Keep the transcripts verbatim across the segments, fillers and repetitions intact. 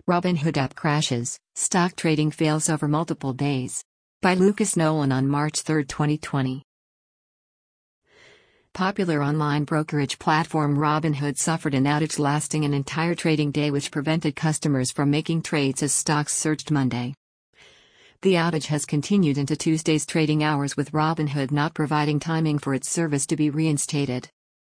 Robinhood app crashes, stock trading fails over multiple days. By Lucas Nolan on March third, twenty twenty. Popular online brokerage platform Robinhood suffered an outage lasting an entire trading day, which prevented customers from making trades as stocks surged Monday. The outage has continued into Tuesday's trading hours, with Robinhood not providing timing for its service to be reinstated.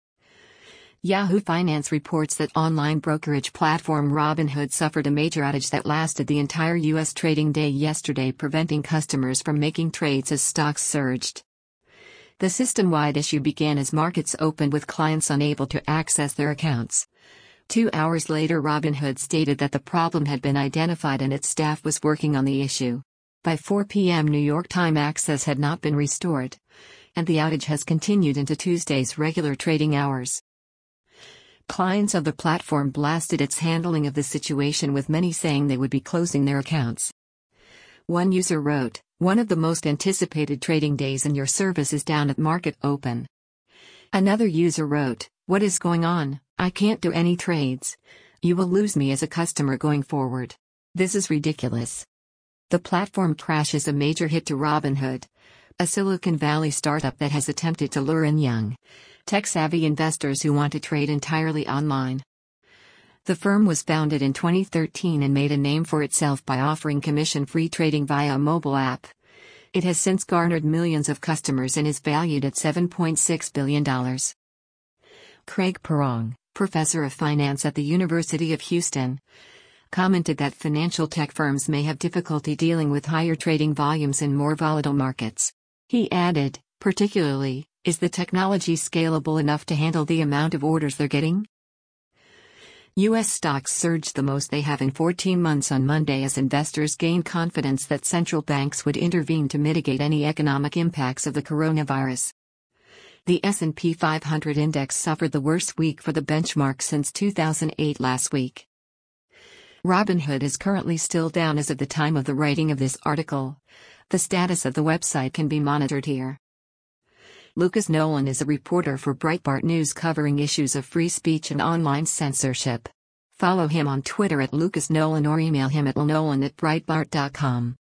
Yahoo Finance reports that online brokerage platform Robinhood suffered a major outage that lasted the entire U S trading day yesterday, preventing customers from making trades as stocks surged. The system-wide issue began as markets opened with clients unable to access their accounts. Two hours later, Robinhood stated that the problem had been identified and its staff was working on the issue. By four p m New York time, access had not been restored, and the outage has continued into Tuesday's regular trading hours. Clients of the platform blasted its handling of the situation, with many saying they would be closing their accounts. One user wrote, "One of the most anticipated trading days and your service is down at market open." Another user wrote, "What is going on? I can't do any trades. You will lose me as a customer going forward. This is ridiculous." The platform crash is a major hit to Robinhood, a Silicon Valley startup that has attempted to lure in young, tech-savvy investors who want to trade entirely online. The firm was founded in twenty thirteen and made a name for itself by offering commission-free trading via a mobile app. It has since garnered millions of customers and is valued at seven point six billion dollars. Craig Perong, professor of finance at the University of Houston, commented that financial tech firms may have difficulty dealing with higher trading volumes in more volatile markets. He added, "Particularly, is the technology scalable enough to handle the amount of orders they're getting?" U S stocks surged the most they have in fourteen months on Monday as investors gained confidence that central banks would intervene to mitigate any economic impacts of the coronavirus. The S and P five hundred index suffered the worst week for the benchmark since two thousand eight last week. Robinhood is currently still down as of the time of the writing of this article. The status of the website can be monitored here. Lucas Nolan is a reporter for Breitbart News covering issues of free speech and online censorship. Follow him on Twitter at Lucas Nolan or email him at nolan at breitbart dot com.